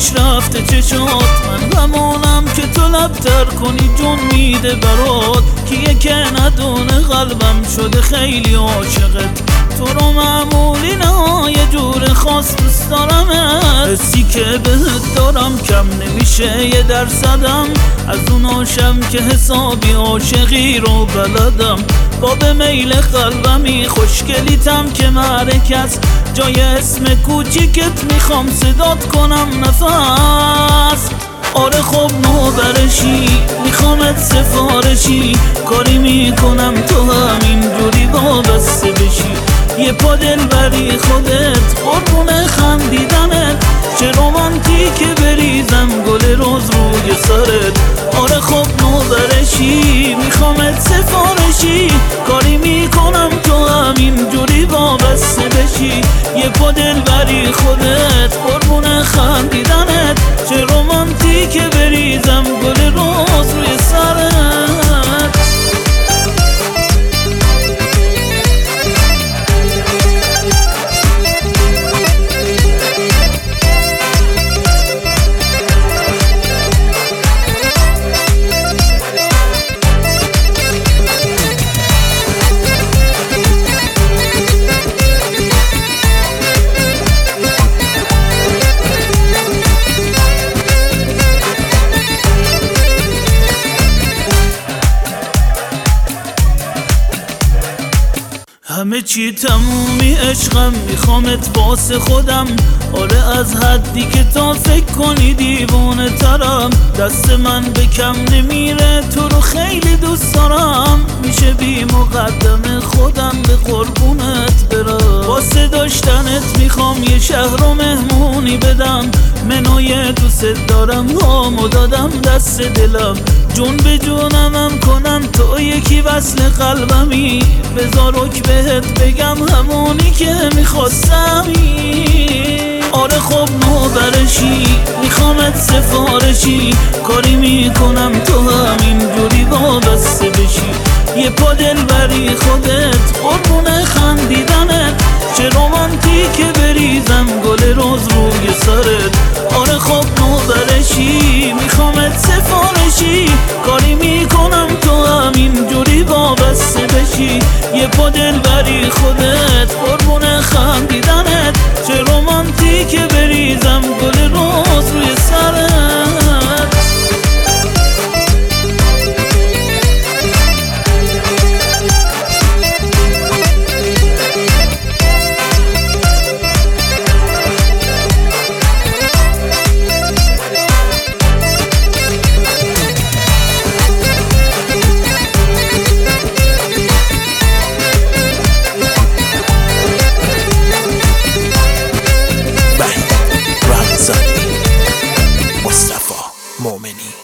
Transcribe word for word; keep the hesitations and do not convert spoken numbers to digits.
پیش رفته چشات، من همونم که تو لبتر کنی جون میده برات، کیه که ندونه قلبم شده خیلی عاشقت، تو رو معمولی نه یه جور خاص دوست دارمت، حسی که بهت دارم کم نمیشه یه درصدم، از اون عاشم که حسابی عاشقی رو بلدم، با به میل قلبمی خوشگلیتم که معرکت، جای اسم کوچیکت میخوام صدات کنم نفس. آره خب نوبرشی میخوامت سفارشی، کاری میکنم تو همین جوری وابسته بشی، یه پا دلبری خودت قربون خندیدنت، چه رومانتیکه بریزم گل روز روی سرت. آره خب نوبرشی میخوامت سفارشی، کاری میکنم تو همین جوری وابسته بشی، یه پا دلبری خودت قربون خندیدنت، چه رومانتیکه بریزم گل روز روی سرت. همه چی تمومی عشقم میخوامت واسه خودم، آره از حدی که تا فکر کنی دیوانه ترم، دست من به کم نمیره تو رو خیلی دوست دارم، میشه بی مقدم خودم به قربونت برم، واسه داشتنت میخوام یه شهر رو مهمونی بدم، منوی دوست دارم هامو دادم دست دلم، جون به جونمم کنم تو یکی وصل قلبمی، بذار رک بهت بگم همونی که میخواستمی. آره خب نوبرشی میخوامت سفارشی، کاری میکنم تو همین جوری وابسته بشی، یه پا دلبری خودت قربون خندیدنت، چه رومانتیکه بریزم گل روز روی سرت. آره خب نوبرشی میخوامت سفارشی، کاری میکنم تو همین جوری وابسته بشی، یه پا دلبری خودت قربون خندیدنت، چه رومانتیکه بریزم گل روز روی سرت. مصطفی مومنی.